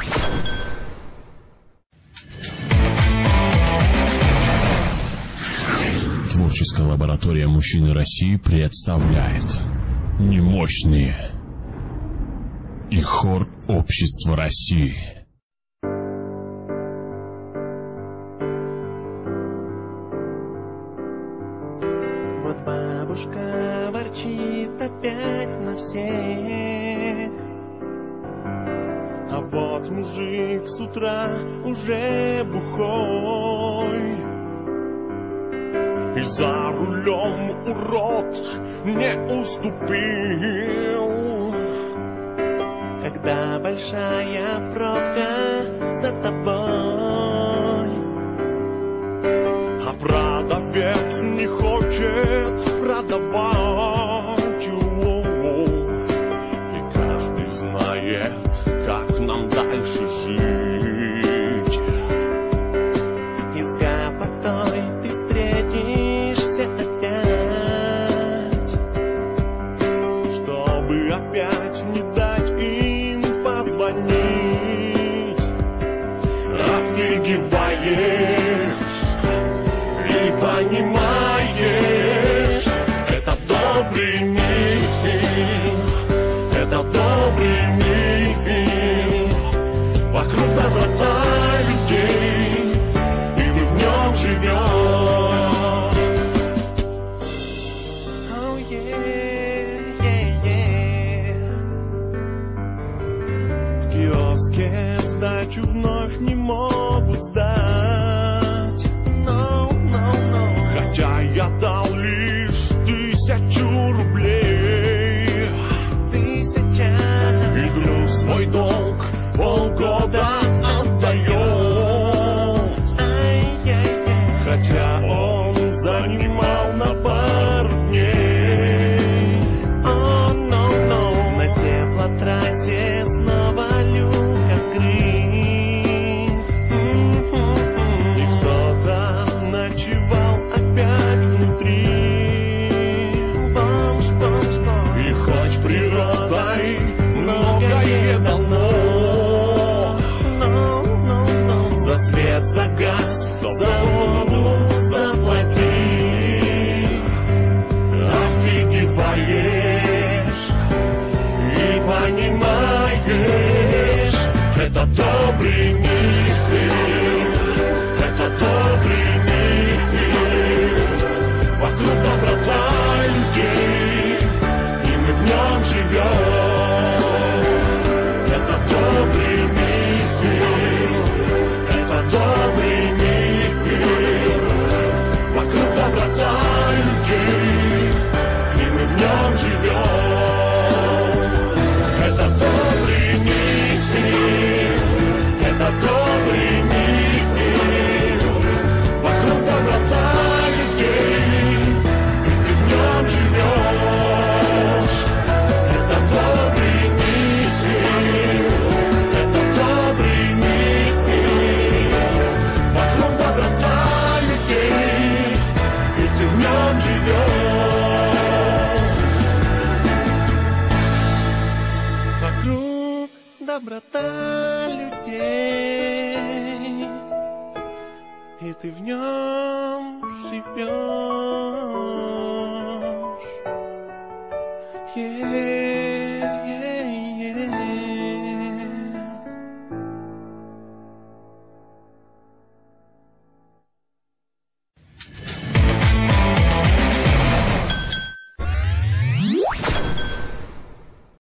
Творческая лаборатория мужчины России представляет «Немощные» и хор общества России. Вот бабушка ворчит опять на всех, а вот мужик с утра уже бухой, и за рулем урод не уступил. Когда большая пробка за тобой, а продавец не хочет продавать, и каждый знает, как нам дальше жить. И с гопотой ты встретишься опять, чтобы опять не дать им позвонить. Офигеваешь и понимаешь, это добрый мир, это добрый мир. Вокруг доброта людей, и мы в нем живем. Oh, yeah, yeah, yeah. В киоске сдачу вновь не могут сдать. No, no, no. Хотя я дал лишь 1000 рублей. 1000. И друг свой долг полгода отдает. Хотя он занимал на пару дней. Oh, no, no. На теплотрассе снова люк открыт. И кто-то ночевал опять внутри. Бомж, бомж, бомж. И хоть природой многое дано, за свет, за газ, за воду заплати. Офигеваешь и понимаешь, это добрый мир, это добрый мир. Вокруг доброта людей, и мы в нем живем. Это добрый мир, это добрый мир. Вокруг доброта людей, и мы в нем живем. Это добрый мир, это добрый мир. Вокруг доброта людей, и ты в нем живешь. Это добрый мир, это добрый мир. Вокруг доброта людей, и ты в нем живешь. Вокруг доброта людей, и ты в нем живешь. Yeah.